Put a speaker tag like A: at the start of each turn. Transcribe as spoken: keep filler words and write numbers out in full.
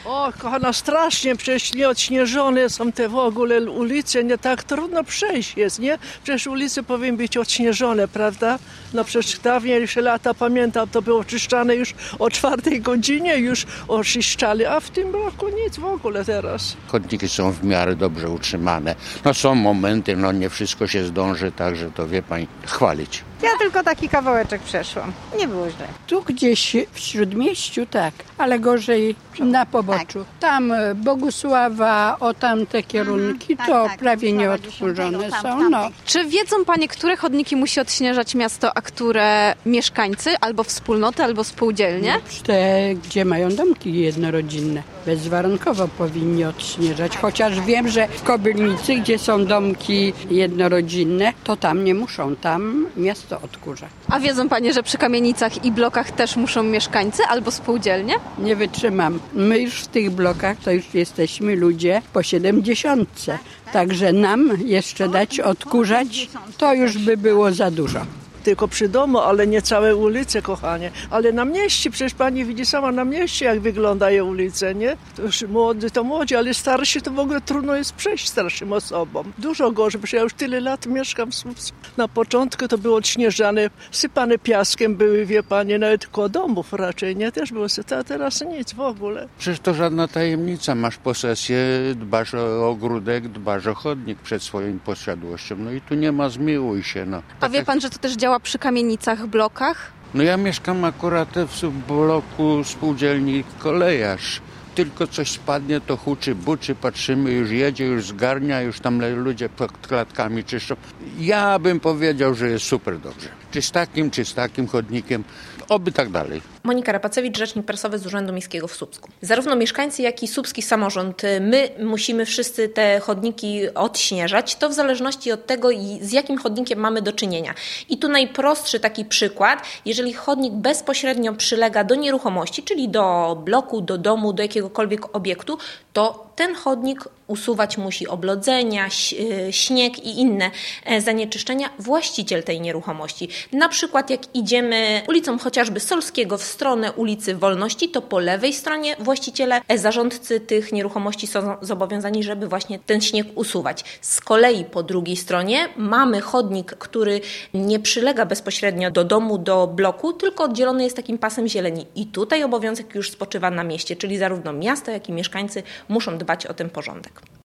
A: O, kochana, strasznie, przecież nieodśnieżone są te w ogóle ulice, nie tak trudno przejść jest, nie? Przecież ulice powinny być odśnieżone, prawda? No przecież dawniejsze lata, pamiętam, to było czyszczane już o czwartej godzinie, już oczyszczali, a w tym roku nic w ogóle teraz.
B: Chodniki są w miarę dobrze utrzymane. No są momenty, no nie wszystko się zdąży, także to wie pani, chwalić.
C: Ja tylko taki kawałeczek przeszłam. Nie było źle.
D: Tu gdzieś w Śródmieściu tak, ale gorzej na poboczu. Tak. Tam Bogusława, o tamte kierunki, mhm, to tak, tak, prawie nieodkurzone są. No.
E: Czy wiedzą panie, które chodniki musi odśnieżać miasto, a które mieszkańcy, albo wspólnoty, albo spółdzielnie?
D: Te, gdzie mają domki jednorodzinne, bezwarunkowo powinni odśnieżać. Chociaż wiem, że w Kobylnicy, gdzie są domki jednorodzinne, to tam nie muszą, tam miasto odkurza.
E: A wiedzą panie, że przy kamienicach i blokach też muszą mieszkańcy albo spółdzielnie?
D: Nie wytrzymam. My już w tych blokach to już jesteśmy ludzie po siedemdziesiątce. Także nam jeszcze dać odkurzać, to już by było za dużo.
A: Tylko przy domu, ale nie całe ulice, kochanie. Ale na mieście, przecież pani widzi sama na mieście, jak wyglądają ulice, nie? To już młody to młodzi, ale starsi to w ogóle trudno jest przejść starszym osobom. Dużo gorzej, przecież ja już tyle lat mieszkam w Słupsku. Na początku to było odśnieżane, sypane piaskiem były, wie pani, nawet koło domów raczej, nie? Też było sypane, a teraz nic w ogóle.
B: Przecież to żadna tajemnica. Masz posesję, dbasz o ogródek, dbasz o chodnik przed swoją posiadłością. No i tu nie ma zmiłuj się, no.
E: A wie pan, że to też działa przy kamienicach, blokach?
B: No ja mieszkam akurat w bloku spółdzielni Kolejarz. Tylko coś spadnie, to huczy, buczy, patrzymy, już jedzie, już zgarnia, już tam ludzie pod klatkami czyszczą. Ja bym powiedział, że jest super dobrze. Czy z takim, czy z takim chodnikiem, oby tak dalej.
F: Monika Rapacewicz, rzecznik prasowy z Urzędu Miejskiego w Słupsku. Zarówno mieszkańcy, jak i słupski samorząd, my musimy wszyscy te chodniki odśnieżać, to w zależności od tego, z jakim chodnikiem mamy do czynienia. I tu najprostszy taki przykład, jeżeli chodnik bezpośrednio przylega do nieruchomości, czyli do bloku, do domu, do jakiegokolwiek obiektu, to ten chodnik usuwać musi oblodzenia, śnieg i inne zanieczyszczenia właściciel tej nieruchomości. Na przykład jak idziemy ulicą chociażby Solskiego w stronę ulicy Wolności, to po lewej stronie właściciele, zarządcy tych nieruchomości są zobowiązani, żeby właśnie ten śnieg usuwać. Z kolei po drugiej stronie mamy chodnik, który nie przylega bezpośrednio do domu, do bloku, tylko oddzielony jest takim pasem zieleni. I tutaj obowiązek już spoczywa na mieście, czyli zarówno miasto, jak i mieszkańcy muszą dbać o ten porządek.